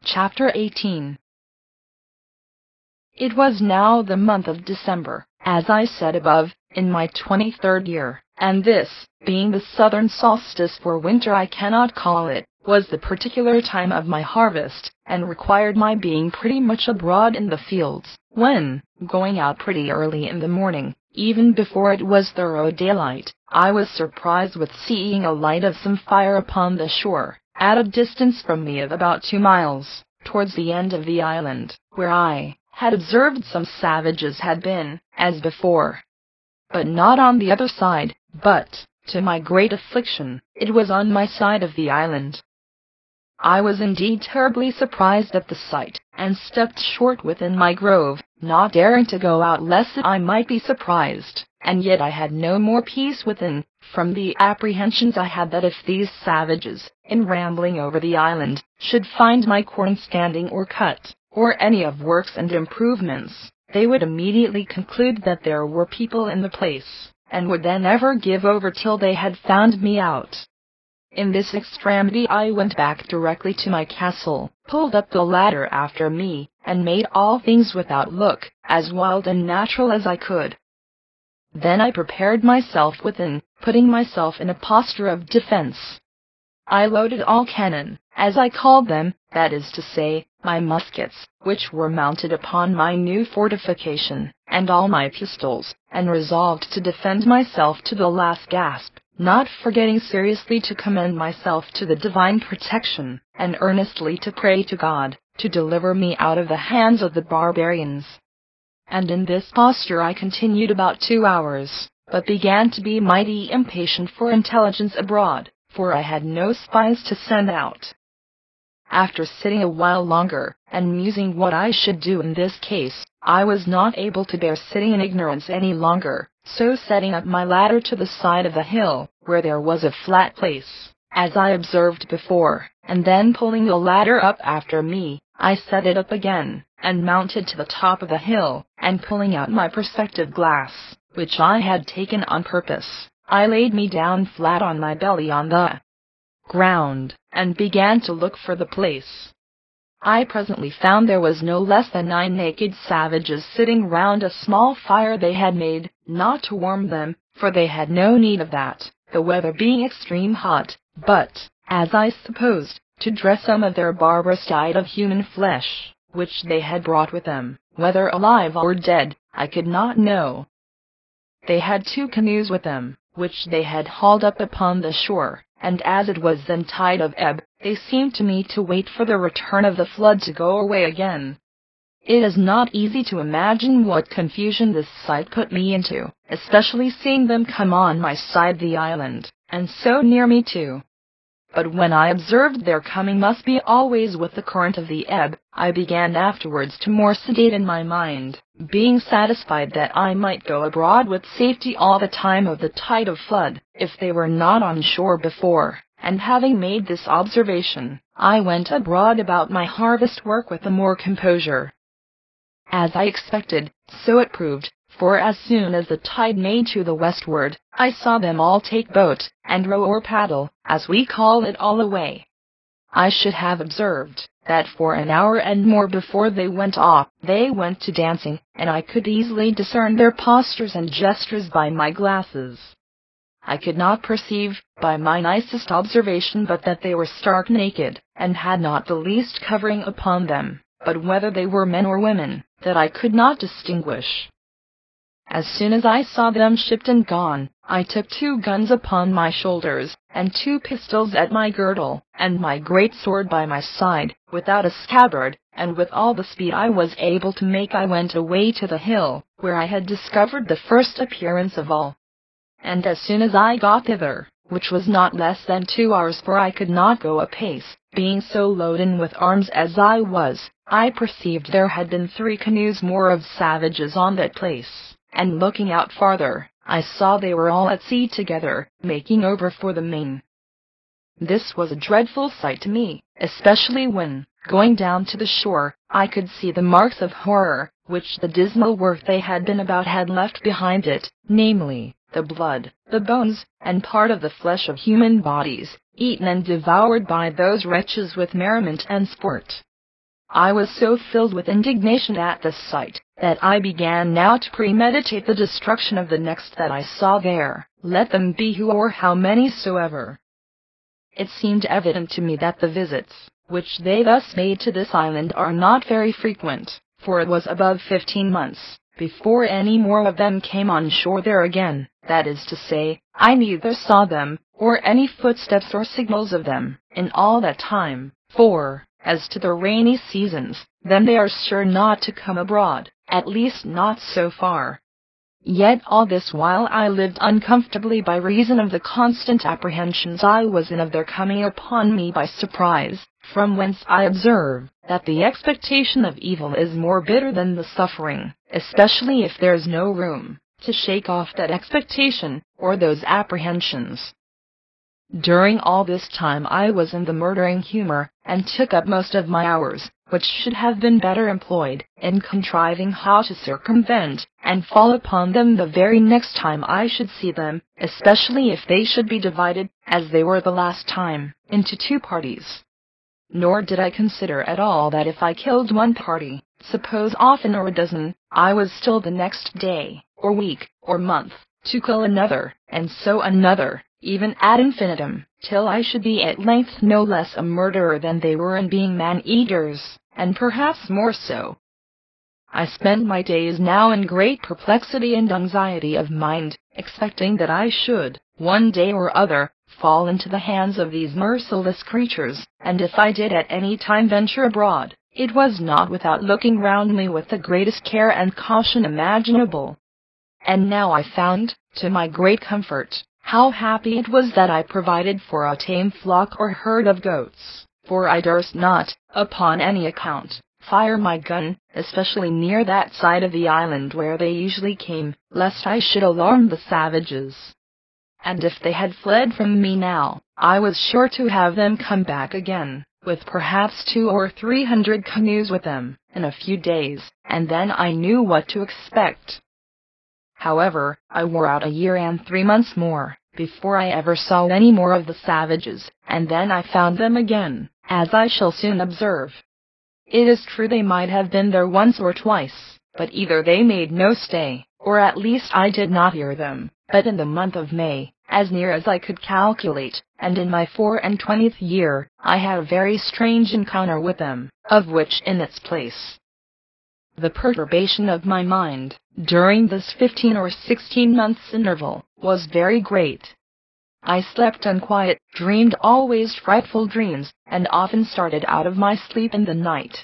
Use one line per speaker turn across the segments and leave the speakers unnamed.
Chapter 18. It was now the month of December, as I said above, in my 23rd year, and this, being the southern solstice for winter I cannot call it, was the particular time of my harvest, and required my being pretty much abroad in the fields, when, going out pretty early in the morning, even before it was thorough daylight, I was surprised with seeing a light of some fire upon the shore, at a distance from me of about 2 miles, towards the end of the island, where I had observed some savages had been, as before, but not on the other side, but, to my great affliction, it was on my side of the island. I was indeed terribly surprised at the sight, and stepped short within my grove, not daring to go out lest I might be surprised, and yet I had no more peace within, from the apprehensions I had that if these savages, in rambling over the island, should find my corn standing or cut, or any of works and improvements, they would immediately conclude that there were people in the place, and would then never give over till they had found me out. In this extremity I went back directly to my castle, pulled up the ladder after me, and made all things without look as wild and natural as I could. Then I prepared myself within, putting myself in a posture of defense. I loaded all cannon, as I called them, that is to say, my muskets, which were mounted upon my new fortification, and all my pistols, and resolved to defend myself to the last gasp, not forgetting seriously to commend myself to the divine protection, and earnestly to pray to God to deliver me out of the hands of the barbarians. And in this posture I continued about 2 hours, but began to be mighty impatient for intelligence abroad, for I had no spies to send out. After sitting a while longer, and musing what I should do in this case, I was not able to bear sitting in ignorance any longer, so setting up my ladder to the side of the hill, where there was a flat place, as I observed before, and then pulling the ladder up after me, I set it up again, and mounted to the top of the hill, and pulling out my perspective glass, which I had taken on purpose, I laid me down flat on my belly on the ground, and began to look for the place. I presently found there was no less than 9 naked savages sitting round a small fire they had made, not to warm them, for they had no need of that, the weather being extreme hot, but, as I supposed, to dress some of their barbarous diet of human flesh, which they had brought with them, whether alive or dead, I could not know. They had 2 canoes with them, which they had hauled up upon the shore, and as it was then tide of ebb, they seemed to me to wait for the return of the flood to go away again. It is not easy to imagine what confusion this sight put me into, especially seeing them come on my side the island, and so near me too. But when I observed their coming must be always with the current of the ebb, I began afterwards to more sedate in my mind, being satisfied that I might go abroad with safety all the time of the tide of flood, if they were not on shore before, and having made this observation, I went abroad about my harvest work with the more composure. As I expected, so it proved, for as soon as the tide made to the westward, I saw them all take boat, and row or paddle, as we call it, all away. I should have observed that for an hour and more before they went off, they went to dancing, and I could easily discern their postures and gestures by my glasses. I could not perceive, by my nicest observation, but that they were stark naked, and had not the least covering upon them, but whether they were men or women, that I could not distinguish. As soon as I saw them shipped and gone, I took 2 guns upon my shoulders, and 2 pistols at my girdle, and my great sword by my side, without a scabbard, and with all the speed I was able to make I went away to the hill, where I had discovered the first appearance of all. And as soon as I got thither, which was not less than 2 hours, for I could not go apace, being so loaden with arms as I was, I perceived there had been 3 canoes more of savages on that place, and looking out farther, I saw they were all at sea together, making over for the main. This was a dreadful sight to me, especially when, going down to the shore, I could see the marks of horror, which the dismal work they had been about had left behind it, namely, the blood, the bones, and part of the flesh of human bodies, eaten and devoured by those wretches with merriment and sport. I was so filled with indignation at this sight, that I began now to premeditate the destruction of the next that I saw there, let them be who or how many soever. It seemed evident to me that the visits, which they thus made to this island are not very frequent, for it was above 15 months, before any more of them came on shore there again, that is to say, I neither saw them, or any footsteps or signals of them, in all that time, for, as to the rainy seasons, then they are sure not to come abroad, at least not so far. Yet all this while I lived uncomfortably by reason of the constant apprehensions I was in of their coming upon me by surprise, from whence I observe, that the expectation of evil is more bitter than the suffering, especially if there is no room to shake off that expectation, or those apprehensions. During all this time I was in the murdering humor, and took up most of my hours, which should have been better employed, in contriving how to circumvent, and fall upon them the very next time I should see them, especially if they should be divided, as they were the last time, into 2 parties. Nor did I consider at all that if I killed one party, suppose often or a dozen, I was still the next day, or week, or month, to kill another, and so another, even ad infinitum, till I should be at length no less a murderer than they were in being man-eaters, and perhaps more so. I spent my days now in great perplexity and anxiety of mind, expecting that I should, one day or other, fall into the hands of these merciless creatures, and if I did at any time venture abroad, it was not without looking round me with the greatest care and caution imaginable. And now I found, to my great comfort, how happy it was that I provided for a tame flock or herd of goats, for I durst not, upon any account, fire my gun, especially near that side of the island where they usually came, lest I should alarm the savages. And if they had fled from me now, I was sure to have them come back again, with perhaps 200 or 300 canoes with them, in a few days, and then I knew what to expect. However, I wore out a year and 3 months more, before I ever saw any more of the savages, and then I found them again, as I shall soon observe. It is true they might have been there once or twice, but either they made no stay, or at least I did not hear them, but in the month of May, as near as I could calculate, and in my 24th year, I had a very strange encounter with them, of which in its place. The perturbation of my mind, during this 15 or 16 months' interval, was very great. I slept unquiet, dreamed always frightful dreams, and often started out of my sleep in the night.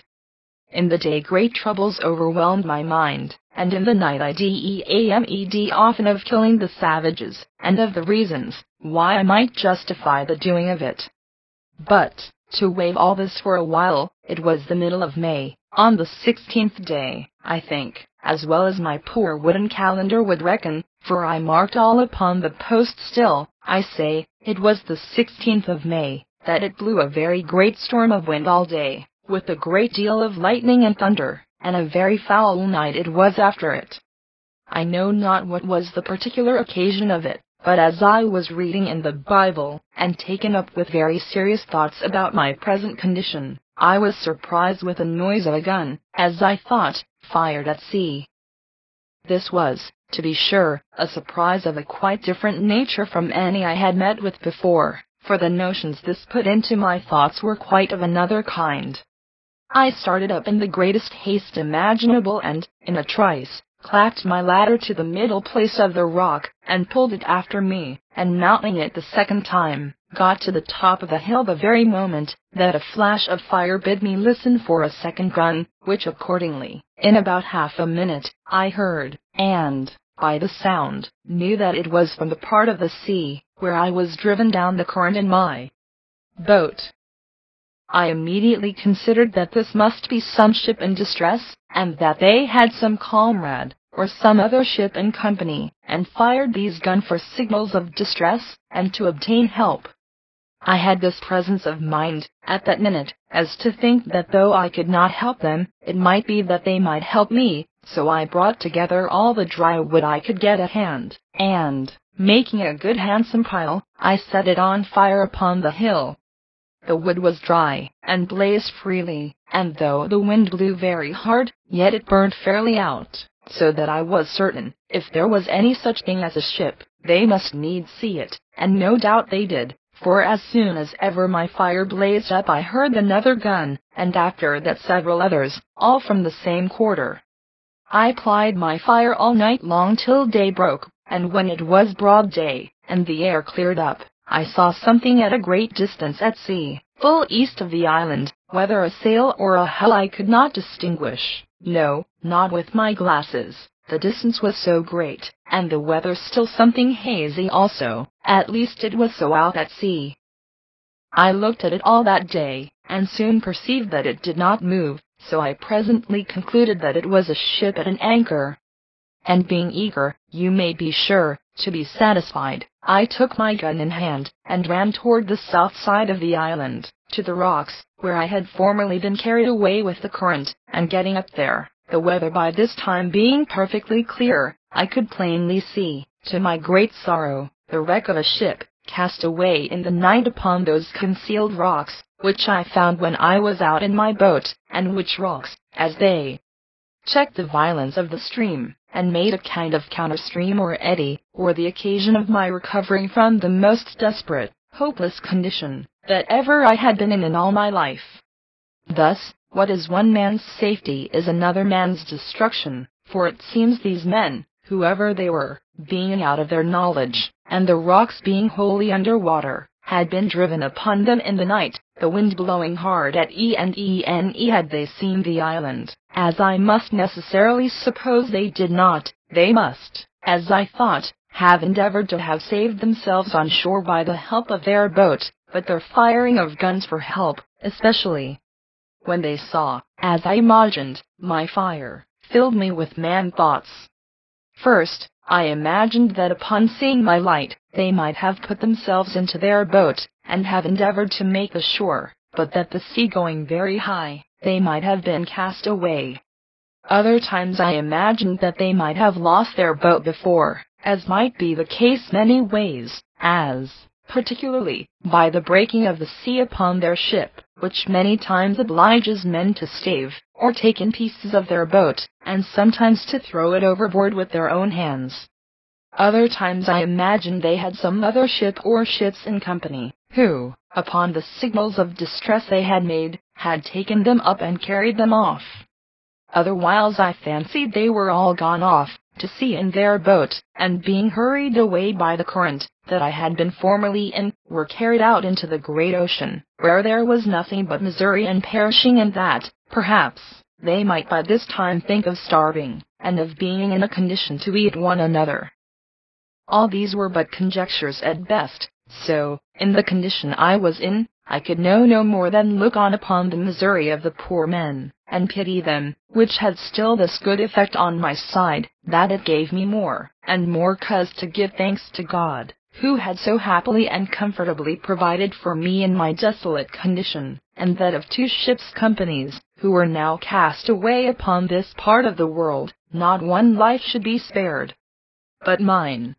In the day great troubles overwhelmed my mind, and in the night I dreamed often of killing the savages, and of the reasons why I might justify the doing of it. But, to waive all this for a while, it was the middle of May, on the 16th day, I think, as well as my poor wooden calendar would reckon, for I marked all upon the post still, I say, it was the 16th of May, that it blew a very great storm of wind all day, with a great deal of lightning and thunder, and a very foul night it was after it. I know not what was the particular occasion of it, but as I was reading in the Bible, and taken up with very serious thoughts about my present condition, I was surprised with the noise of a gun, as I thought, fired at sea. This was, to be sure, a surprise of a quite different nature from any I had met with before, for the notions this put into my thoughts were quite of another kind. I started up in the greatest haste imaginable and, in a trice, clapped my ladder to the middle place of the rock, and pulled it after me, and mounting it the second time, got to the top of the hill the very moment that a flash of fire bid me listen for a second gun, which accordingly, in about half a minute, I heard, and, by the sound, knew that it was from the part of the sea, where I was driven down the current in my boat. I immediately considered that this must be some ship in distress, and that they had some comrade, or some other ship in company, and fired these guns for signals of distress, and to obtain help. I had this presence of mind, at that minute, as to think that though I could not help them, it might be that they might help me, so I brought together all the dry wood I could get at hand, and, making a good handsome pile, I set it on fire upon the hill. the wood was dry, and blazed freely, and though the wind blew very hard, yet it burned fairly out, so that I was certain, if there was any such thing as a ship, they must needs see it, and no doubt they did, for as soon as ever my fire blazed up I heard another gun, and after that several others, all from the same quarter. I plied my fire all night long till day broke, and when it was broad day, and the air cleared up, I saw something at a great distance at sea, full east of the island, whether a sail or a hull I could not distinguish, no, not with my glasses, the distance was so great, and the weather still something hazy also, at least it was so out at sea. I looked at it all that day, and soon perceived that it did not move, so I presently concluded that it was a ship at an anchor. And being eager, you may be sure, to be satisfied, I took my gun in hand, and ran toward the south side of the island, to the rocks, where I had formerly been carried away with the current, and getting up there, the weather by this time being perfectly clear, I could plainly see, to my great sorrow, the wreck of a ship, cast away in the night upon those concealed rocks, which I found when I was out in my boat, and which rocks, as they checked the violence of the stream, and made a kind of counter-stream or eddy, were the occasion of my recovering from the most desperate, hopeless condition that ever I had been in all my life. Thus, what is one man's safety is another man's destruction, for it seems these men, whoever they were, being out of their knowledge, and the rocks being wholly under water, had been driven upon them in the night, the wind blowing hard at had they seen the island, as I must necessarily suppose they did not, they must, as I thought, have endeavored to have saved themselves on shore by the help of their boat, but their firing of guns for help, especially when they saw, as I imagined, my fire, filled me with mad thoughts. First, I imagined that upon seeing my light, they might have put themselves into their boat, and have endeavored to make the shore, but that the sea going very high, they might have been cast away. Other times I imagined that they might have lost their boat before, as might be the case many ways, as, particularly, by the breaking of the sea upon their ship, which many times obliges men to stave, or take in pieces of their boat, and sometimes to throw it overboard with their own hands. Other times I imagined they had some other ship or ships in company, who, upon the signals of distress they had made, had taken them up and carried them off. Other whiles I fancied they were all gone off to sea in their boat, and being hurried away by the current that I had been formerly in, were carried out into the great ocean, where there was nothing but misery and perishing, and that, perhaps, they might by this time think of starving, and of being in a condition to eat one another. All these were but conjectures at best, so, in the condition I was in, I could no more than look on upon the misery of the poor men, and pity them, which had still this good effect on my side, that it gave me more and more cause to give thanks to God, who had so happily and comfortably provided for me in my desolate condition, and that of two ships' companies, who were now cast away upon this part of the world, not one life should be spared, but mine.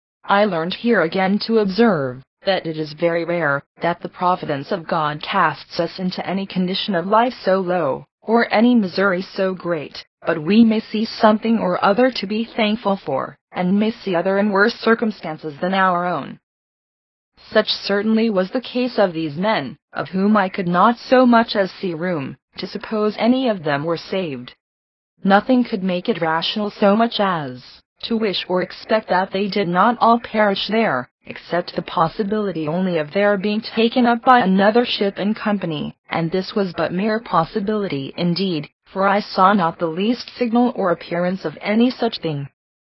I learned here again to observe that it is very rare that the providence of God casts us into any condition of life so low, or any misery so great, but we may see something or other to be thankful for, and may see other and worse circumstances than our own. Such certainly was the case of these men, of whom I could not so much as see room to suppose any of them were saved. Nothing could make it rational so much as to wish or expect that they did not all perish there, except the possibility only of their being taken up by another ship in company, and this was but mere possibility indeed, for I saw not the least signal or appearance of any such thing.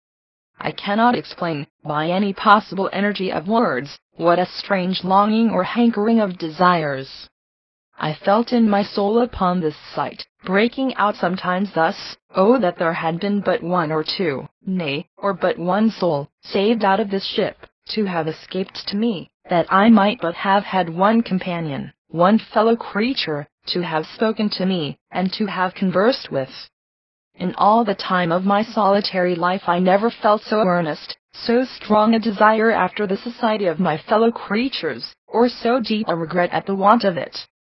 I cannot explain, by any possible energy of words, what a strange longing or hankering of desires I felt in my soul upon this sight, breaking out sometimes thus: oh, that there had been but one or two, nay, or but one soul, saved out of this ship, to have escaped to me, that I might but have had one companion, one fellow creature, to have spoken to me, and to have conversed with. In all the time of my solitary life I never felt so earnest, so strong a desire after the society of my fellow creatures, or so deep a regret at the want of it.